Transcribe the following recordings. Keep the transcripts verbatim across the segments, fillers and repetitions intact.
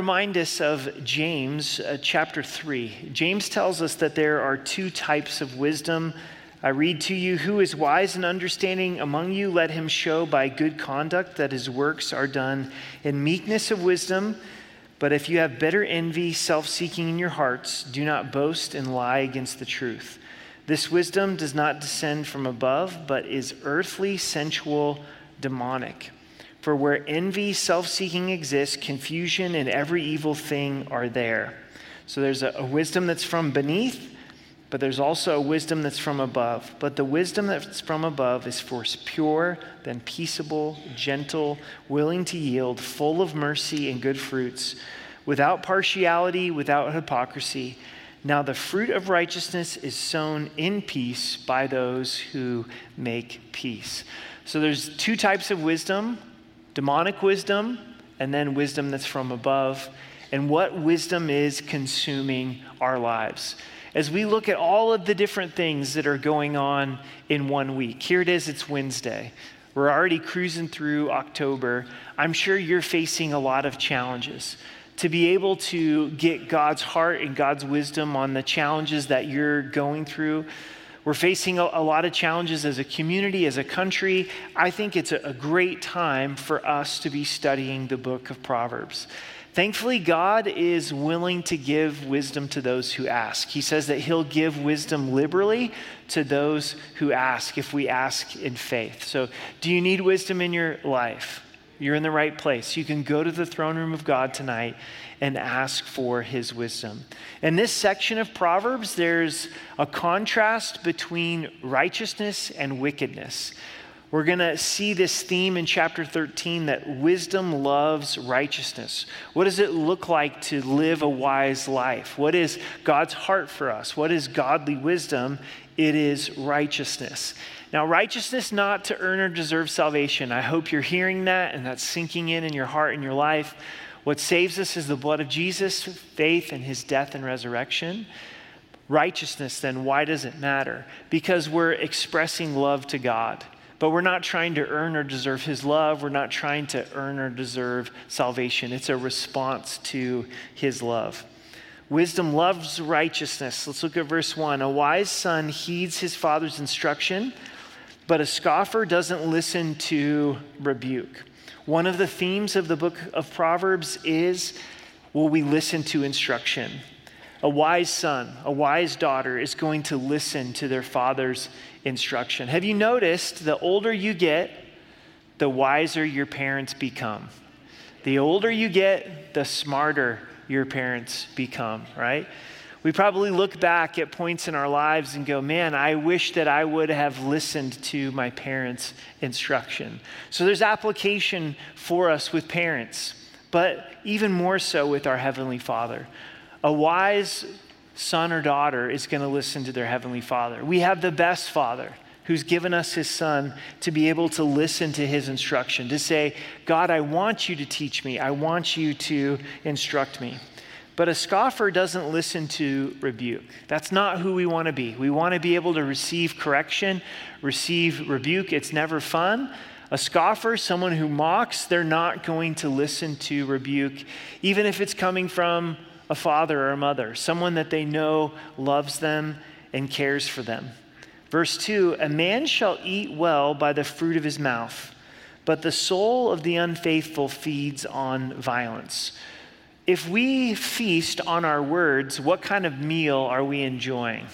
remind us of James uh, chapter three. James tells us that there are two types of wisdom. I read to you, who is wise and understanding among you, let him show by good conduct that his works are done in meekness of wisdom. But if you have bitter envy, self-seeking in your hearts, do not boast and lie against the truth. This wisdom does not descend from above, but is earthly, sensual, demonic. For where envy, self-seeking exists, confusion and every evil thing are there. So there's a, a wisdom that's from beneath, but there's also a wisdom that's from above. But the wisdom that's from above is first pure, then peaceable, gentle, willing to yield, full of mercy and good fruits, without partiality, without hypocrisy. Now the fruit of righteousness is sown in peace by those who make peace. So there's two types of wisdom, demonic wisdom, and then wisdom that's from above, and what wisdom is consuming our lives. As we look at all of the different things that are going on in one week, here it is, it's Wednesday. We're already cruising through October. I'm sure you're facing a lot of challenges. To be able to get God's heart and God's wisdom on the challenges that you're going through, we're facing a, a lot of challenges as a community, as a country. I think it's a, a great time for us to be studying the book of Proverbs. Thankfully, God is willing to give wisdom to those who ask. He says that he'll give wisdom liberally to those who ask, if we ask in faith. So do you need wisdom in your life? You're in the right place. You can go to the throne room of God tonight and ask for his wisdom. In this section of Proverbs, there's a contrast between righteousness and wickedness. We're going to see this theme in chapter thirteen that wisdom loves righteousness. What does it look like to live a wise life? What is God's heart for us? What is godly wisdom? It is righteousness. Now, righteousness not to earn or deserve salvation. I hope you're hearing that and that's sinking in in your heart and your life. What saves us is the blood of Jesus, faith in his death and resurrection. Righteousness, then, why does it matter? Because we're expressing love to God. But we're not trying to earn or deserve his love. We're not trying to earn or deserve salvation. It's a response to his love. Wisdom loves righteousness. Let's look at verse one. A wise son heeds his father's instruction, but a scoffer doesn't listen to rebuke. One of the themes of the book of Proverbs is, will we listen to instruction? A wise son, a wise daughter is going to listen to their father's instruction. Have you noticed the older you get, the wiser your parents become? The older you get, the smarter your parents become, right? We probably look back at points in our lives and go, man, I wish that I would have listened to my parents' instruction. So there's application for us with parents, but even more so with our Heavenly Father. A wise son or daughter is going to listen to their Heavenly Father. We have the best Father who's given us his son to be able to listen to his instruction, to say, God, I want you to teach me. I want you to instruct me. But a scoffer doesn't listen to rebuke. That's not who we want to be. We want to be able to receive correction, receive rebuke. It's never fun. A scoffer, someone who mocks, they're not going to listen to rebuke, even if it's coming from a father or a mother, someone that they know loves them and cares for them. Verse two, a man shall eat well by the fruit of his mouth, but the soul of the unfaithful feeds on violence. If we feast on our words, what kind of meal are we enjoying?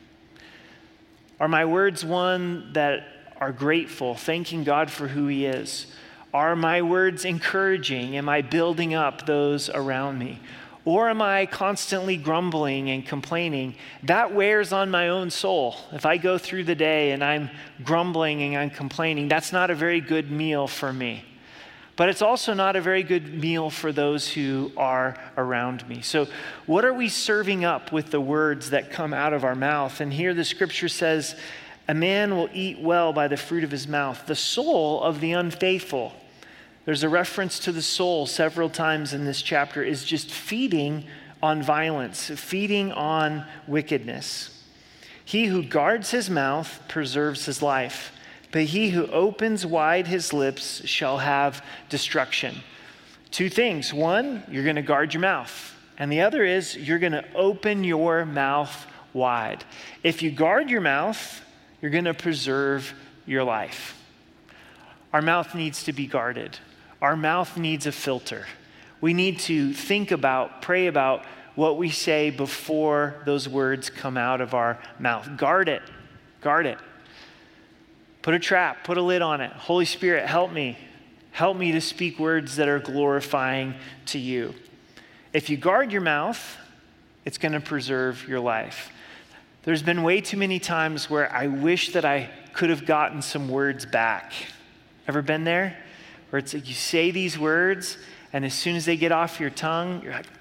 Are my words one that are grateful, thanking God for who he is? Are my words encouraging? Am I building up those around me? Or am I constantly grumbling and complaining? That wears on my own soul. If I go through the day and I'm grumbling and I'm complaining, that's not a very good meal for me. But it's also not a very good meal for those who are around me. So what are we serving up with the words that come out of our mouth? And here the scripture says, a man will eat well by the fruit of his mouth. The soul of the unfaithful, there's a reference to the soul several times in this chapter, is just feeding on violence, feeding on wickedness. He who guards his mouth preserves his life, but he who opens wide his lips shall have destruction. Two things. One, you're going to guard your mouth. And the other is you're going to open your mouth wide. If you guard your mouth, you're going to preserve your life. Our mouth needs to be guarded. Our mouth needs a filter. We need to think about, pray about what we say before those words come out of our mouth. Guard it. Guard it. Put a trap, put a lid on it. Holy Spirit, help me. Help me to speak words that are glorifying to you. If you guard your mouth, it's going to preserve your life. There's been way too many times where I wish that I could have gotten some words back. Ever been there? Where it's like you say these words, and as soon as they get off your tongue, you're like,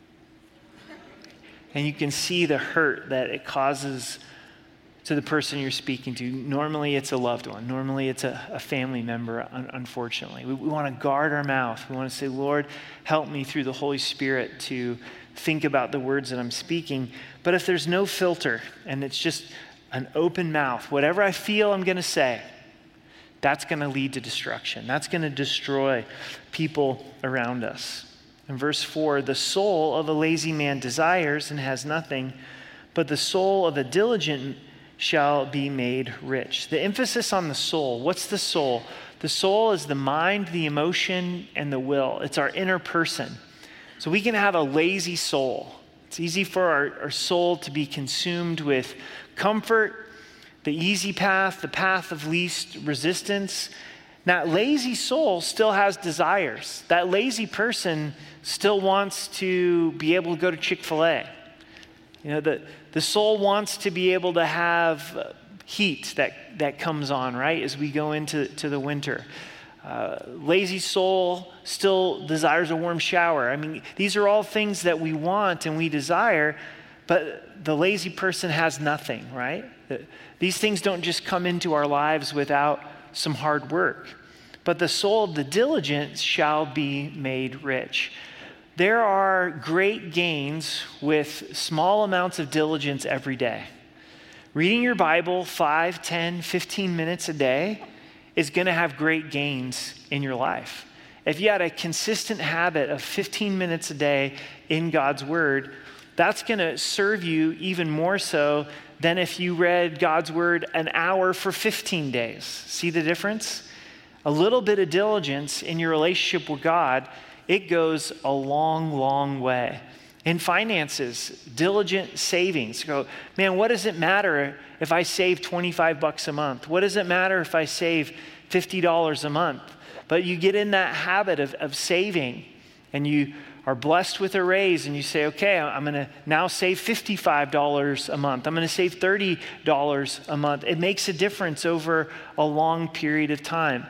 and you can see the hurt that it causes to the person you're speaking to. Normally it's a loved one. Normally it's a, a family member, un- unfortunately. We, we want to guard our mouth. We want to say, Lord, help me through the Holy Spirit to think about the words that I'm speaking. But if there's no filter and it's just an open mouth, whatever I feel I'm going to say, that's going to lead to destruction. That's going to destroy people around us. In verse four, the soul of a lazy man desires and has nothing, but the soul of a diligent shall be made rich. The emphasis on the soul. What's the soul? The soul is the mind, the emotion, and the will. It's our inner person. So we can have a lazy soul. It's easy for our, our soul to be consumed with comfort, the easy path, the path of least resistance. That lazy soul still has desires. That lazy person still wants to be able to go to Chick-fil-A. You know, the, the soul wants to be able to have heat that, that comes on, right, as we go into to the winter. Uh, lazy soul still desires a warm shower. I mean, these are all things that we want and we desire, but the lazy person has nothing, right? These things don't just come into our lives without some hard work. But the soul of the diligent shall be made rich. There are great gains with small amounts of diligence every day. Reading your Bible five, ten, fifteen minutes a day is going to have great gains in your life. If you had a consistent habit of fifteen minutes a day in God's Word, that's going to serve you even more so than if you read God's Word an hour for fifteen days. See the difference? A little bit of diligence in your relationship with God, it goes a long, long way. In finances, diligent savings. Go, man, what does it matter if I save twenty-five bucks a month? What does it matter if I save fifty dollars a month? But you get in that habit of, of saving, and you are blessed with a raise, and you say, okay, I'm going to now save fifty-five dollars a month. I'm going to save thirty dollars a month. It makes a difference over a long period of time.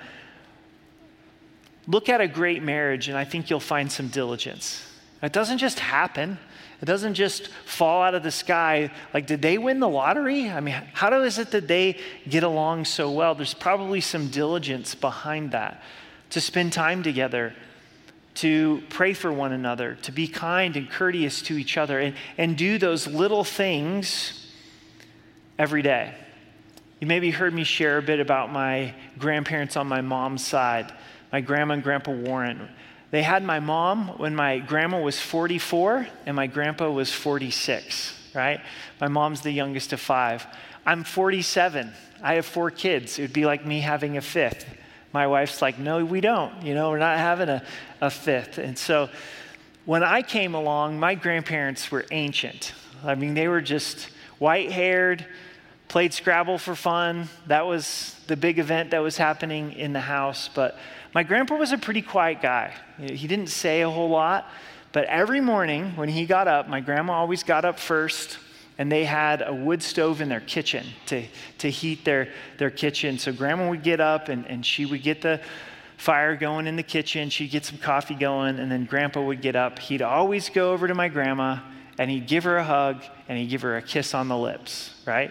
Look at a great marriage, and I think you'll find some diligence. It doesn't just happen. It doesn't just fall out of the sky. Like, did they win the lottery? I mean, how is it that they get along so well? There's probably some diligence behind that. To spend time together, to pray for one another, to be kind and courteous to each other, and, and do those little things every day. You maybe heard me share a bit about my grandparents on my mom's side. My grandma and grandpa Warren. They had my mom when my grandma was forty-four and my grandpa was forty-six, right? My mom's the youngest of five. I'm forty-seven. I have four kids. It would be like me having a fifth. My wife's like, no, we don't. You know, we're not having a, a fifth. And so when I came along, my grandparents were ancient. I mean, they were just white-haired, played Scrabble for fun. That was the big event that was happening in the house. But my grandpa was a pretty quiet guy. He didn't say a whole lot, but every morning when he got up, my grandma always got up first, and they had a wood stove in their kitchen to, to heat their, their kitchen. So grandma would get up, and, and she would get the fire going in the kitchen. She'd get some coffee going, and then grandpa would get up. He'd always go over to my grandma, and he'd give her a hug, and he'd give her a kiss on the lips, right?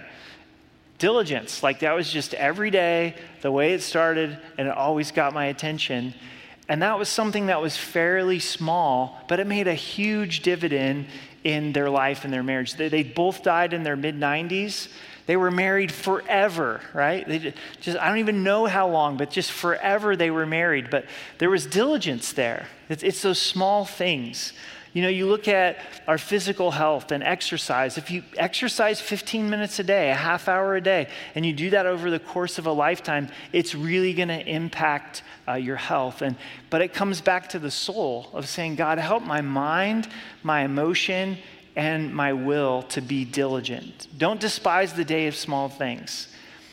Diligence, like that was just every day, the way it started, and it always got my attention. And that was something that was fairly small, but it made a huge dividend in their life and their marriage. They, they both died in their mid nineties. They were married forever, right? They just, I don't even know how long, but just forever they were married. But there was diligence there. It's, it's those small things. You know, you look at our physical health and exercise. If you exercise fifteen minutes a day, a half hour a day, and you do that over the course of a lifetime, it's really going to impact uh, your health. And but it comes back to the soul of saying, God, help my mind, my emotion, and my will to be diligent. Don't despise the day of small things.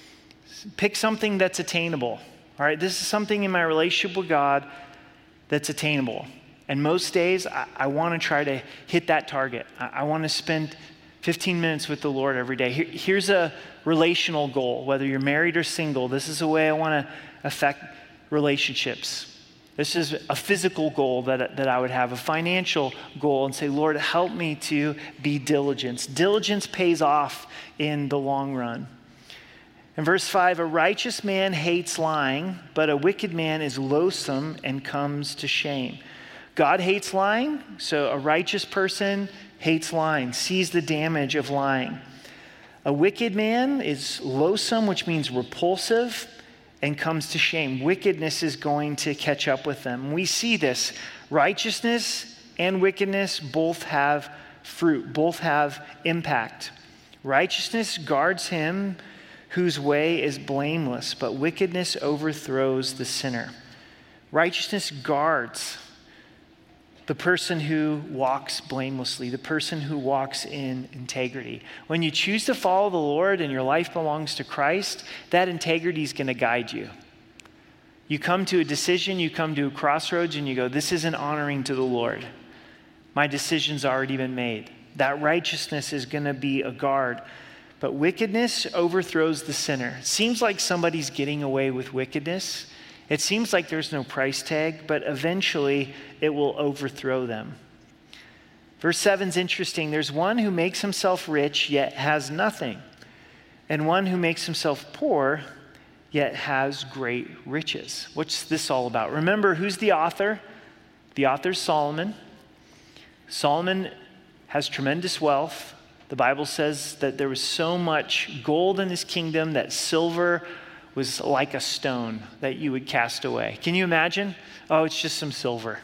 Pick something that's attainable. All right, this is something in my relationship with God that's attainable. And most days, I, I want to try to hit that target. I, I want to spend fifteen minutes with the Lord every day. Here, here's a relational goal, whether you're married or single. This is a way I want to affect relationships. This is a physical goal that, that I would have, a financial goal, and say, Lord, help me to be diligent. Diligence pays off in the long run. In verse five, a righteous man hates lying, but a wicked man is loathsome and comes to shame. God hates lying, so a righteous person hates lying, sees the damage of lying. A wicked man is loathsome, which means repulsive, and comes to shame. Wickedness is going to catch up with them. We see this. Righteousness and wickedness both have fruit, both have impact. Righteousness guards him whose way is blameless, but wickedness overthrows the sinner. Righteousness guards the person who walks blamelessly, the person who walks in integrity. When you choose to follow the Lord and your life belongs to Christ, that integrity is going to guide you. You come to a decision, you come to a crossroads, and you go, this isn't honoring to the Lord. My decision's already been made. That righteousness is going to be a guard. But wickedness overthrows the sinner. It seems like somebody's getting away with wickedness. It seems like there's no price tag, but eventually it will overthrow them. Verse seven is interesting. There's one who makes himself rich yet has nothing, and one who makes himself poor yet has great riches. What's this all about? Remember, who's the author? The author's Solomon. Solomon has tremendous wealth. The Bible says that there was so much gold in his kingdom that silver was like a stone that you would cast away. Can you imagine? Oh, it's just some silver.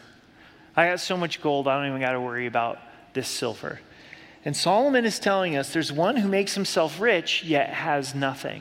I got so much gold, I don't even got to worry about this silver. And Solomon is telling us there's one who makes himself rich yet has nothing.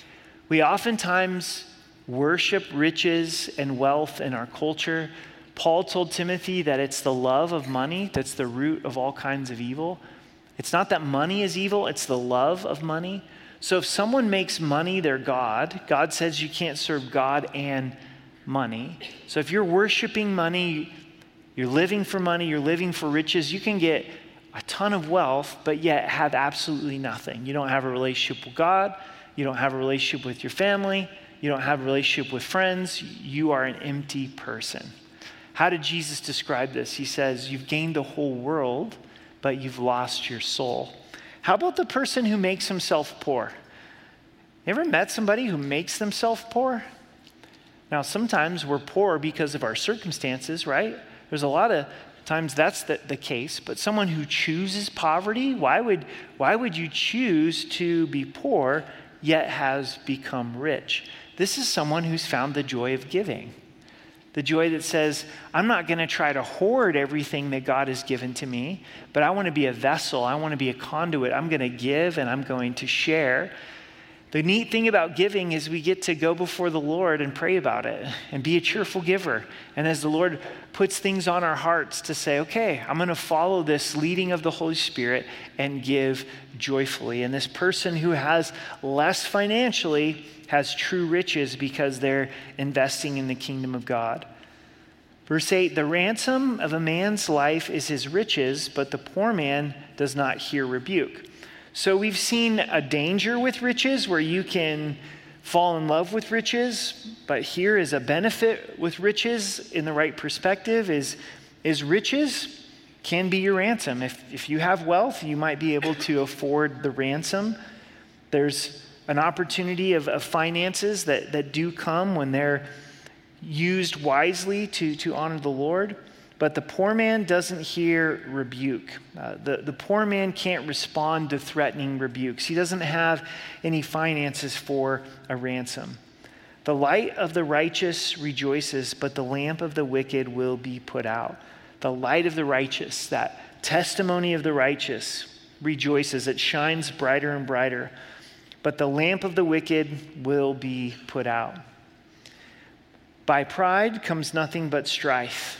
We oftentimes worship riches and wealth in our culture. Paul told Timothy that it's the love of money that's the root of all kinds of evil. It's not that money is evil, it's the love of money. So if someone makes money their God, God says you can't serve God and money. So if you're worshiping money, you're living for money, you're living for riches, you can get a ton of wealth, but yet have absolutely nothing. You don't have a relationship with God, you don't have a relationship with your family, you don't have a relationship with friends, you are an empty person. How did Jesus describe this? He says, you've gained the whole world, but you've lost your soul. How about the person who makes himself poor? You ever met somebody who makes themselves poor? Now, sometimes we're poor because of our circumstances, right? There's a lot of times that's the, the case, but someone who chooses poverty, why would, why would you choose to be poor yet has become rich? This is someone who's found the joy of giving. The joy that says, I'm not going to try to hoard everything that God has given to me, but I want to be a vessel. I want to be a conduit. I'm going to give and I'm going to share. The neat thing about giving is we get to go before the Lord and pray about it and be a cheerful giver. And as the Lord puts things on our hearts to say, okay, I'm going to follow this leading of the Holy Spirit and give joyfully. And this person who has less financially has true riches because they're investing in the kingdom of God. Verse eight, the ransom of a man's life is his riches, but the poor man does not hear rebuke. So we've seen a danger with riches where you can fall in love with riches, but here is a benefit with riches in the right perspective is, is riches can be your ransom. If, if you have wealth, you might be able to afford the ransom. There's an opportunity of, of finances that, that do come when they're used wisely to, to honor the Lord, but the poor man doesn't hear rebuke. Uh, the, the poor man can't respond to threatening rebukes. He doesn't have any finances for a ransom. The light of the righteous rejoices, but the lamp of the wicked will be put out. The light of the righteous, that testimony of the righteous, rejoices. It shines brighter and brighter. But the lamp of the wicked will be put out. By pride comes nothing but strife,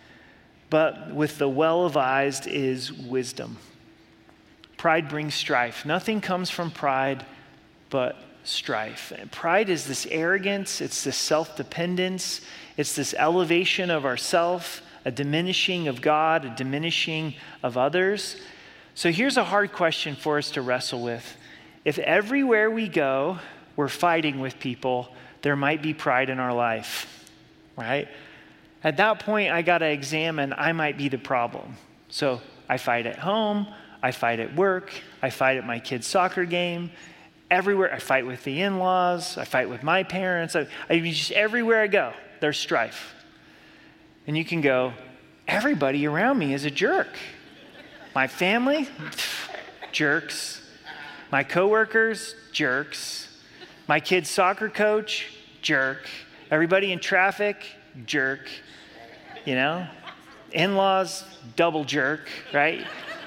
but with the well-advised is wisdom. Pride brings strife. Nothing comes from pride but strife. And pride is this arrogance, it's this self-dependence, it's this elevation of ourself, a diminishing of God, a diminishing of others. So here's a hard question for us to wrestle with. If everywhere we go, we're fighting with people, there might be pride in our life, right? At that point, I got to examine, I might be the problem. So I fight at home, I fight at work, I fight at my kid's soccer game, everywhere. I fight with the in-laws, I fight with my parents. I, I mean, just everywhere I go, there's strife. And you can go, everybody around me is a jerk. My family, jerks. My coworkers, jerks. My kid's soccer coach, jerk. Everybody in traffic, jerk. You know? In-laws, double jerk, right?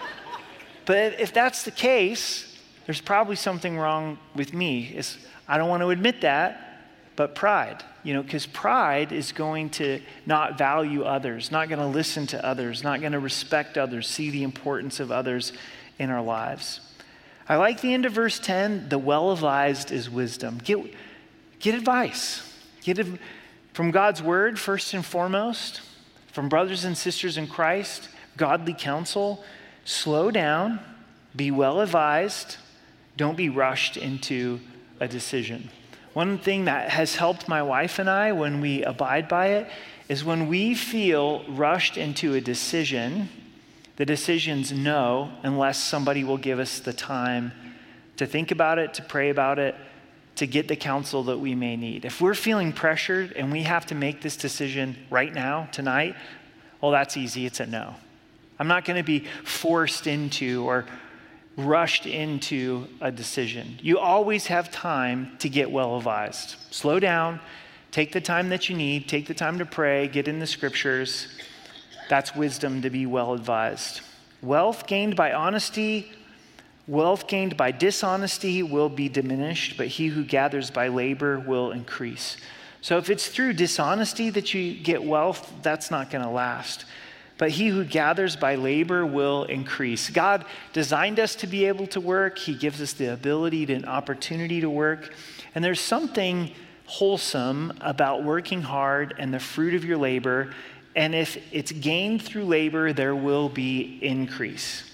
But if that's the case, there's probably something wrong with me. It's, I don't want to admit that, but pride. You know, because pride is going to not value others, not going to listen to others, not going to respect others, see the importance of others in our lives. I like the end of verse ten, the well-advised is wisdom. Get, get advice. Get it from God's word, first and foremost, from brothers and sisters in Christ, godly counsel. Slow down, be well-advised, don't be rushed into a decision. One thing that has helped my wife and I when we abide by it is when we feel rushed into a decision, the decision's no, unless somebody will give us the time to think about it, to pray about it, to get the counsel that we may need. If we're feeling pressured and we have to make this decision right now, tonight, well, that's easy. It's a no. I'm not going to be forced into or rushed into a decision. You always have time to get well advised. Slow down, take the time that you need, take the time to pray, get in the scriptures. That's wisdom to be well advised. Wealth gained by honesty, wealth gained by dishonesty will be diminished, but he who gathers by labor will increase. So if it's through dishonesty that you get wealth, that's not going to last. But he who gathers by labor will increase. God designed us to be able to work. He gives us the ability and opportunity to work. And there's something wholesome about working hard and the fruit of your labor. And if it's gained through labor, there will be increase.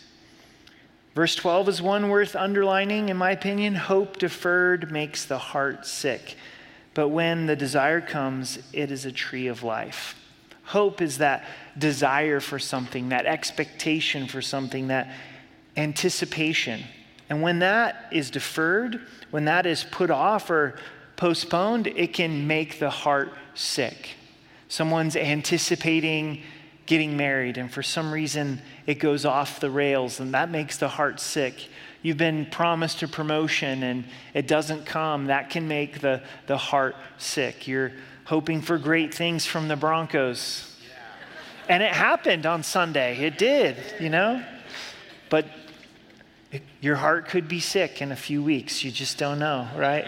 Verse twelve is one worth underlining, in my opinion. Hope deferred makes the heart sick. But when the desire comes, it is a tree of life. Hope is that desire for something, that expectation for something, that anticipation. And when that is deferred, when that is put off or postponed, it can make the heart sick. Someone's anticipating getting married, and for some reason it goes off the rails, and that makes the heart sick. You've been promised a promotion and it doesn't come. That can make the, the heart sick. You're hoping for great things from the Broncos. Yeah. And it happened on Sunday. It did, you know? But it, your heart could be sick in a few weeks. You just don't know, right?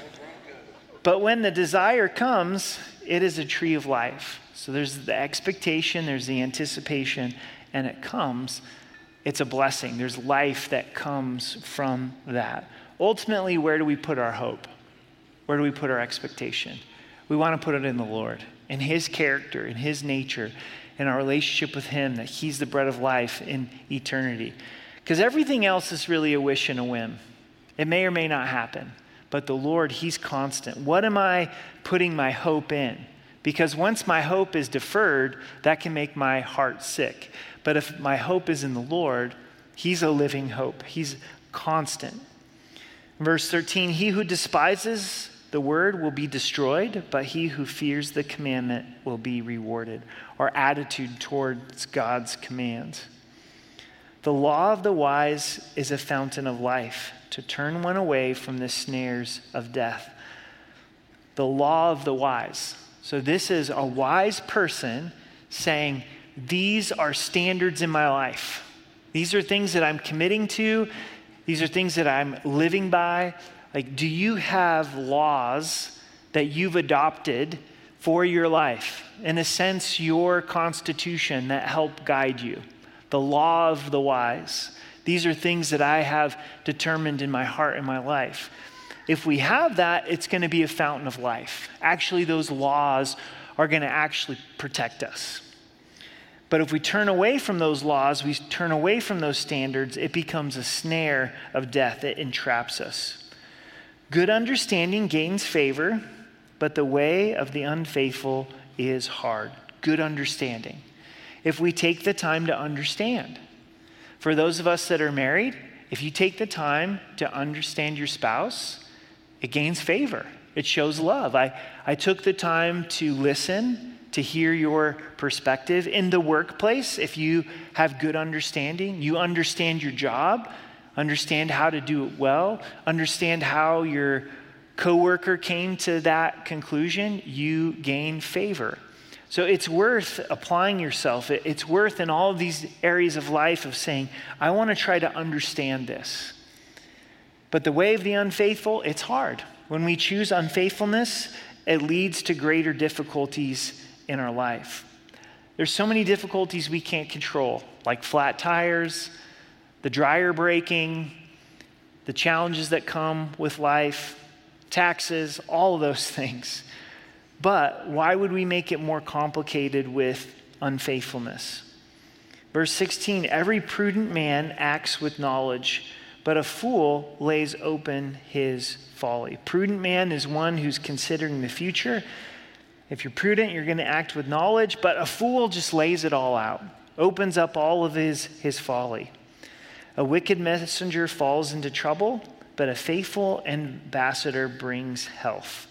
But when the desire comes, it is a tree of life. So there's the expectation, there's the anticipation, and it comes. It's a blessing. There's life that comes from that. Ultimately, where do we put our hope? Where do we put our expectation? We want to put it in the Lord, in his character, in his nature, in our relationship with him, that he's the bread of life in eternity. Because everything else is really a wish and a whim. It may or may not happen. But the Lord, he's constant. What am I putting my hope in? Because once my hope is deferred, that can make my heart sick. But if my hope is in the Lord, he's a living hope. He's constant. Verse thirteen, he who despises The word will be destroyed, but he who fears the commandment will be rewarded. Our attitude towards God's commands. The law of the wise is a fountain of life, to turn one away from the snares of death. The law of the wise. So this is a wise person saying, these are standards in my life. These are things that I'm committing to. These are things that I'm living by. Like, do you have laws that you've adopted for your life? In a sense, your constitution that help guide you. The law of the wise. These are things that I have determined in my heart and my life. If we have that, it's going to be a fountain of life. Actually, those laws are going to actually protect us. But if we turn away from those laws, we turn away from those standards, it becomes a snare of death. It entraps us. Good understanding gains favor, but the way of the unfaithful is hard. Good understanding. If we take the time to understand. For those of us that are married, if you take the time to understand your spouse, it gains favor. It shows love. I, I took the time to listen, to hear your perspective. In the workplace, if you have good understanding, you understand your job, understand how to do it well, understand how your coworker came to that conclusion, you gain favor. So it's worth applying yourself. It's worth in all of these areas of life of saying, I want to try to understand this. But the way of the unfaithful, it's hard. When we choose unfaithfulness, it leads to greater difficulties in our life. There's so many difficulties we can't control, like flat tires, the dryer breaking, the challenges that come with life, taxes, all of those things. But why would we make it more complicated with unfaithfulness? Verse sixteen, every prudent man acts with knowledge, but a fool lays open his folly. Prudent man is one who's considering the future. If you're prudent, you're going to act with knowledge, but a fool just lays it all out, opens up all of his, his folly. A wicked messenger falls into trouble, but a faithful ambassador brings health.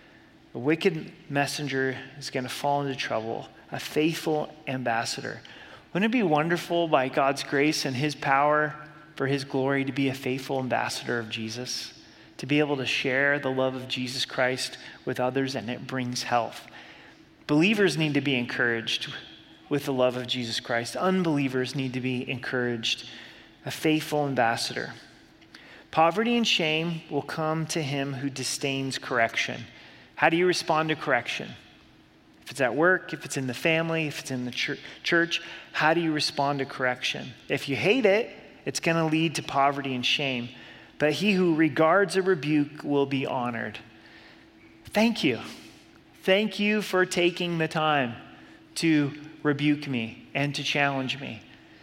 A wicked messenger is going to fall into trouble. A faithful ambassador. Wouldn't it be wonderful by God's grace and his power for his glory to be a faithful ambassador of Jesus? To be able to share the love of Jesus Christ with others, and it brings health. Believers need to be encouraged with the love of Jesus Christ. Unbelievers need to be encouraged. A faithful ambassador. Poverty and shame will come to him who disdains correction. How do you respond to correction? If it's at work, if it's in the family, if it's in the ch- church, how do you respond to correction? If you hate it, it's going to lead to poverty and shame. But he who regards a rebuke will be honored. Thank you. Thank you for taking the time to rebuke me and to challenge me.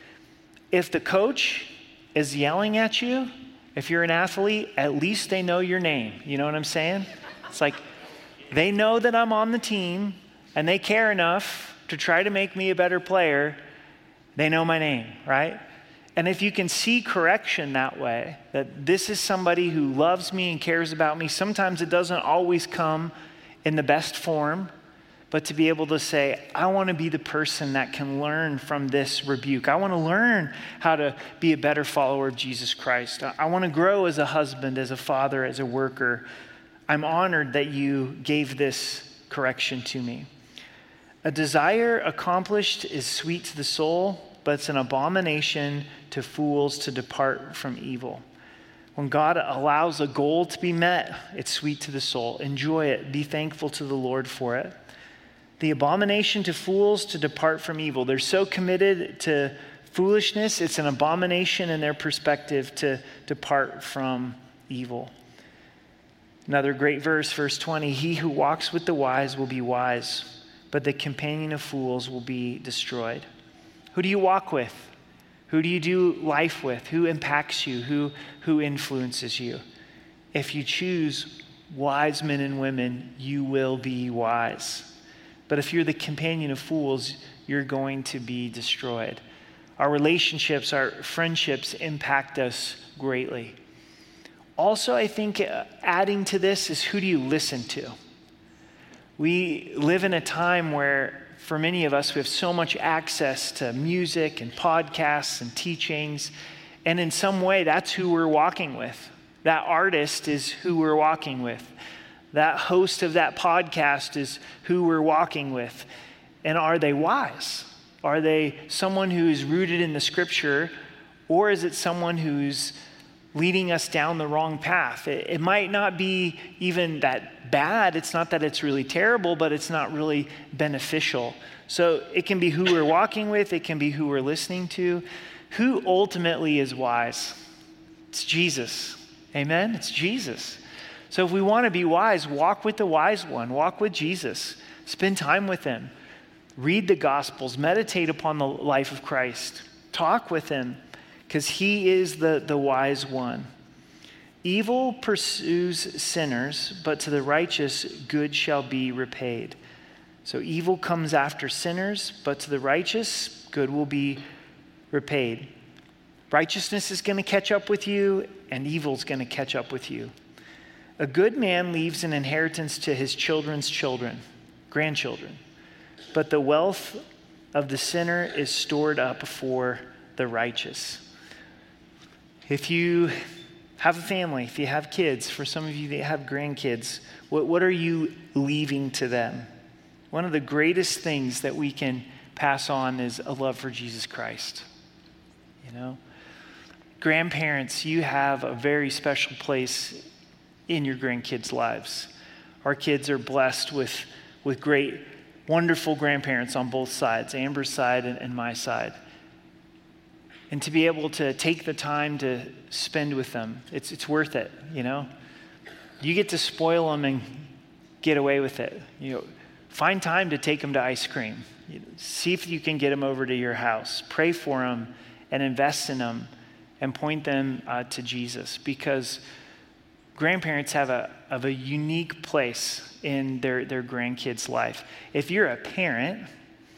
If the coach is yelling at you, if you're an athlete, at least they know your name. You know what I'm saying? It's like they know that I'm on the team and they care enough to try to make me a better player. They know my name, right? And if you can see correction that way, that this is somebody who loves me and cares about me, sometimes it doesn't always come in the best form, but to be able to say, I want to be the person that can learn from this rebuke. I want to learn how to be a better follower of Jesus Christ. I want to grow as a husband, as a father, as a worker. I'm honored that you gave this correction to me. A desire accomplished is sweet to the soul, but it's an abomination to fools to depart from evil. When God allows a goal to be met, it's sweet to the soul. Enjoy it. Be thankful to the Lord for it. The abomination to fools to depart from evil. They're so committed to foolishness, it's an abomination in their perspective to depart from evil. Another great verse, verse twenty, he who walks with the wise will be wise, but the companion of fools will be destroyed. Who do you walk with? Who do you do life with? Who impacts you? Who, who influences you? If you choose wise men and women, you will be wise. But if you're the companion of fools, you're going to be destroyed. Our relationships, our friendships impact us greatly. Also, I think uh, adding to this is, who do you listen to? We live in a time where, for many of us, we have so much access to music and podcasts and teachings, and in some way, that's who we're walking with. That artist is who we're walking with. That host of that podcast is who we're walking with. And are they wise? Are they someone who is rooted in the scripture, or is it someone who's leading us down the wrong path? It, it might not be even that bad. It's not that it's really terrible, but it's not really beneficial. So it can be who we're walking with. It can be who we're listening to. Who ultimately is wise? It's Jesus. Amen? It's Jesus. So if we want to be wise, walk with the wise one. Walk with Jesus. Spend time with him. Read the Gospels. Meditate upon the life of Christ. Talk with him, because he is the, the wise one. Evil pursues sinners, but to the righteous good shall be repaid. So evil comes after sinners, but to the righteous good will be repaid. Righteousness is going to catch up with you, and evil is going to catch up with you. A good man leaves an inheritance to his children's children, grandchildren, but the wealth of the sinner is stored up for the righteous. If you have a family, if you have kids, for some of you that have grandkids, what, what are you leaving to them? One of the greatest things that we can pass on is a love for Jesus Christ. You know? Grandparents, you have a very special place in your grandkids' lives. Our kids are blessed with, with great, wonderful grandparents on both sides, Amber's side and, and my side. And to be able to take the time to spend with them, it's it's worth it, you know? You get to spoil them and get away with it. You know, find time to take them to ice cream. You know, see if you can get them over to your house. Pray for them and invest in them and point them uh, to Jesus, because grandparents have a, have a unique place in their, their grandkids' life. If you're a parent,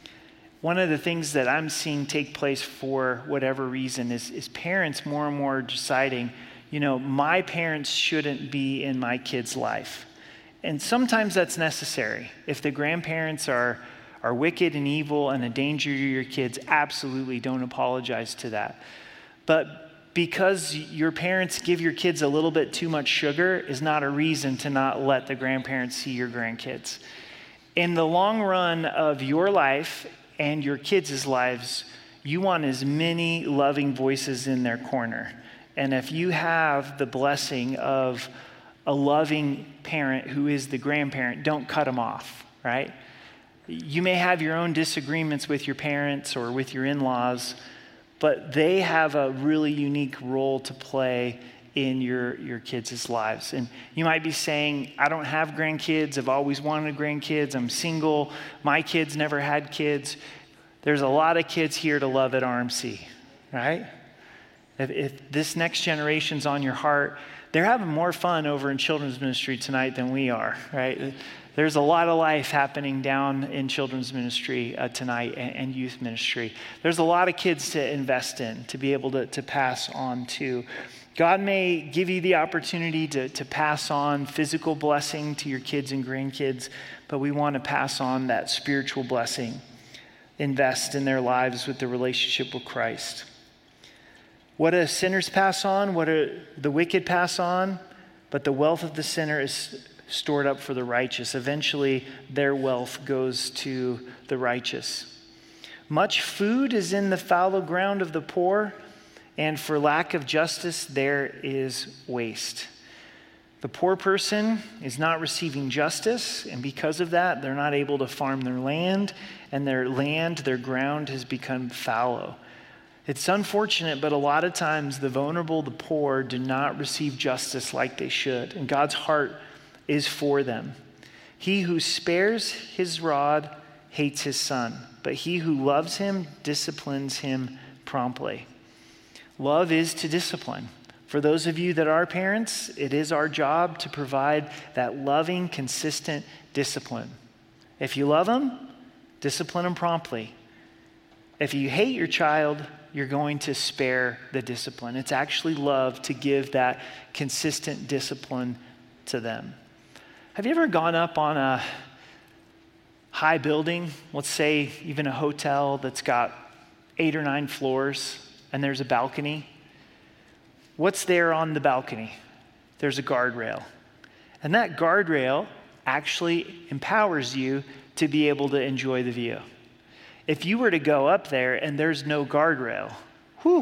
one of the things that I'm seeing take place for whatever reason is, is parents more and more deciding, you know, my parents shouldn't be in my kid's life. And sometimes that's necessary. If the grandparents are, are wicked and evil and a danger to your kids, absolutely don't apologize to that. But because your parents give your kids a little bit too much sugar is not a reason to not let the grandparents see your grandkids. In the long run of your life and your kids' lives, you want as many loving voices in their corner. And if you have the blessing of a loving parent who is the grandparent, don't cut them off, right? You may have your own disagreements with your parents or with your in-laws, but they have a really unique role to play in your, your kids' lives. And you might be saying, I don't have grandkids. I've always wanted grandkids. I'm single. My kids never had kids. There's a lot of kids here to love at R M C, right? If, if this next generation's on your heart, they're having more fun over in children's ministry tonight than we are, right? There's a lot of life happening down in children's ministry uh, tonight and, and youth ministry. There's a lot of kids to invest in, to be able to, to pass on to. God may give you the opportunity to, to pass on physical blessing to your kids and grandkids, but we want to pass on that spiritual blessing. Invest in their lives with the relationship with Christ. What do sinners pass on? What do the wicked pass on? But the wealth of the sinner is stored up for the righteous. Eventually, their wealth goes to the righteous. Much food is in the fallow ground of the poor, and for lack of justice, there is waste. The poor person is not receiving justice, and because of that, they're not able to farm their land, and their land, their ground has become fallow. It's unfortunate, but a lot of times the vulnerable, the poor, do not receive justice like they should, and God's heart is for them. He who spares his rod hates his son, but he who loves him disciplines him promptly. Love is to discipline. For those of you that are parents, it is our job to provide that loving, consistent discipline. If you love them, discipline them promptly. If you hate your child, you're going to spare the discipline. It's actually love to give that consistent discipline to them. Have you ever gone up on a high building, let's say even a hotel that's got eight or nine floors, and there's a balcony? What's there on the balcony? There's a guardrail. And that guardrail actually empowers you to be able to enjoy the view. If you were to go up there and there's no guardrail, whew,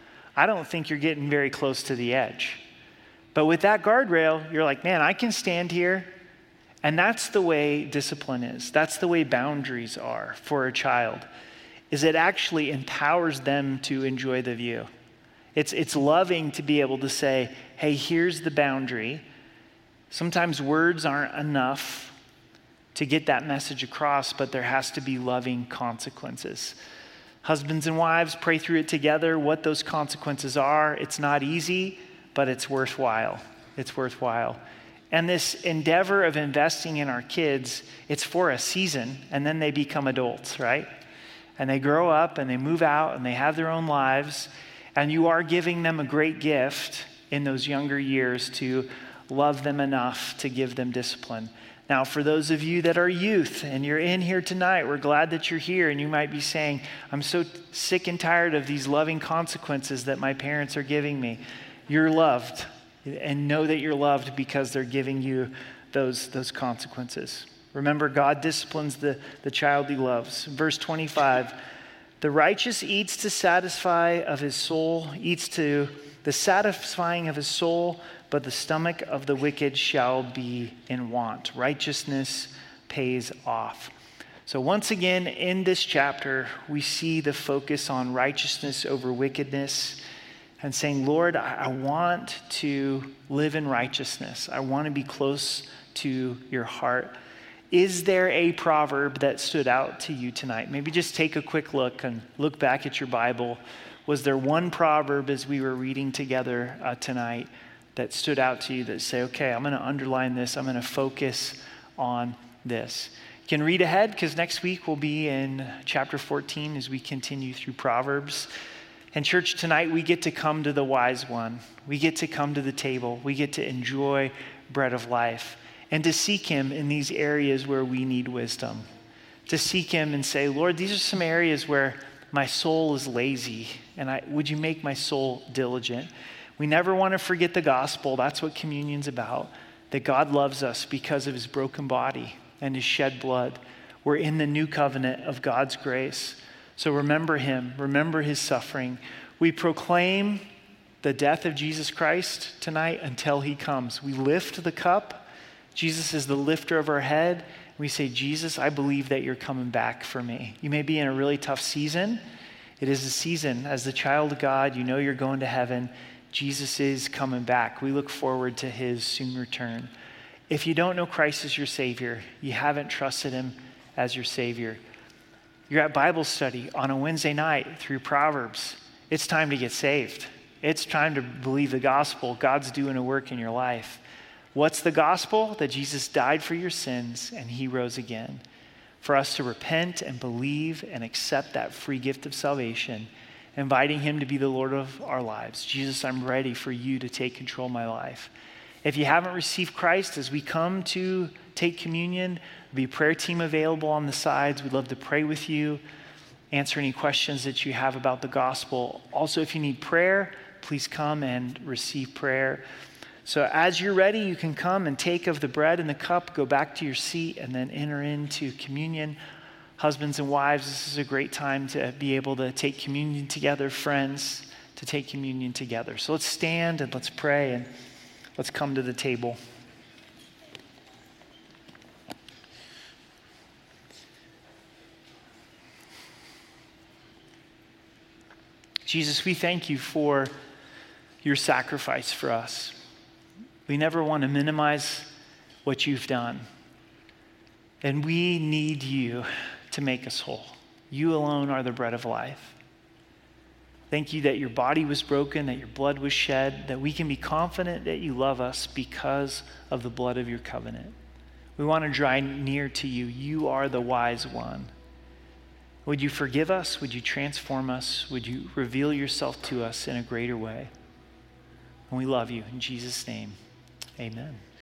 I don't think you're getting very close to the edge. But with that guardrail, you're like, man, I can stand here. And that's the way discipline is. That's the way boundaries are for a child, is it actually empowers them to enjoy the view. It's, it's loving to be able to say, hey, here's the boundary. Sometimes words aren't enough to get that message across, but there has to be loving consequences. Husbands and wives, pray through it together, what those consequences are. It's not easy, but it's worthwhile. It's worthwhile. And this endeavor of investing in our kids, it's for a season, and then they become adults, right? And they grow up, and they move out, and they have their own lives, and you are giving them a great gift in those younger years to love them enough to give them discipline. Now, for those of you that are youth, and you're in here tonight, we're glad that you're here, and you might be saying, I'm so sick and tired of these loving consequences that my parents are giving me. You're loved. And know that you're loved because they're giving you those, those consequences. Remember, God disciplines the, the child he loves. Verse twenty-five, the righteous eats to satisfy of his soul, eats to the satisfying of his soul, but the stomach of the wicked shall be in want. Righteousness pays off. So once again, in this chapter, we see the focus on righteousness over wickedness, and saying, Lord, I want to live in righteousness. I want to be close to your heart. Is there a proverb that stood out to you tonight? Maybe just take a quick look and look back at your Bible. Was there one proverb as we were reading together uh, tonight that stood out to you that say, okay, I'm going to underline this. I'm going to focus on this. You can read ahead because next week we'll be in chapter fourteen as we continue through Proverbs. And church, tonight we get to come to the wise one. We get to come to the table. We get to enjoy bread of life and to seek him in these areas where we need wisdom. To seek him and say, Lord, these are some areas where my soul is lazy, and I, would you make my soul diligent? We never want to forget the gospel. That's what communion's about, that God loves us because of his broken body and his shed blood. We're in the new covenant of God's grace. So remember him, remember his suffering. We proclaim the death of Jesus Christ tonight until he comes. We lift the cup. Jesus is the lifter of our head. We say, Jesus, I believe that you're coming back for me. You may be in a really tough season. It is a season. As the child of God, you know you're going to heaven. Jesus is coming back. We look forward to his soon return. If you don't know Christ as your Savior, you haven't trusted him as your Savior, you're at Bible study on a Wednesday night through Proverbs. It's time to get saved. It's time to believe the gospel. God's doing a work in your life. What's the gospel? That Jesus died for your sins and he rose again. For us to repent and believe and accept that free gift of salvation, inviting him to be the Lord of our lives. Jesus, I'm ready for you to take control of my life. If you haven't received Christ, as we come to take communion, there'll be a prayer team available on the sides. We'd love to pray with you, answer any questions that you have about the gospel. Also, if you need prayer, please come and receive prayer. So as you're ready, you can come and take of the bread and the cup, go back to your seat, and then enter into communion. Husbands and wives, this is a great time to be able to take communion together. Friends, to take communion together. So let's stand and let's pray and let's come to the table. Jesus, we thank you for your sacrifice for us. We never want to minimize what you've done. And we need you to make us whole. You alone are the bread of life. Thank you that your body was broken, that your blood was shed, that we can be confident that you love us because of the blood of your covenant. We want to draw near to you. You are the wise one. Would you forgive us? Would you transform us? Would you reveal yourself to us in a greater way? And we love you. In Jesus' name, amen.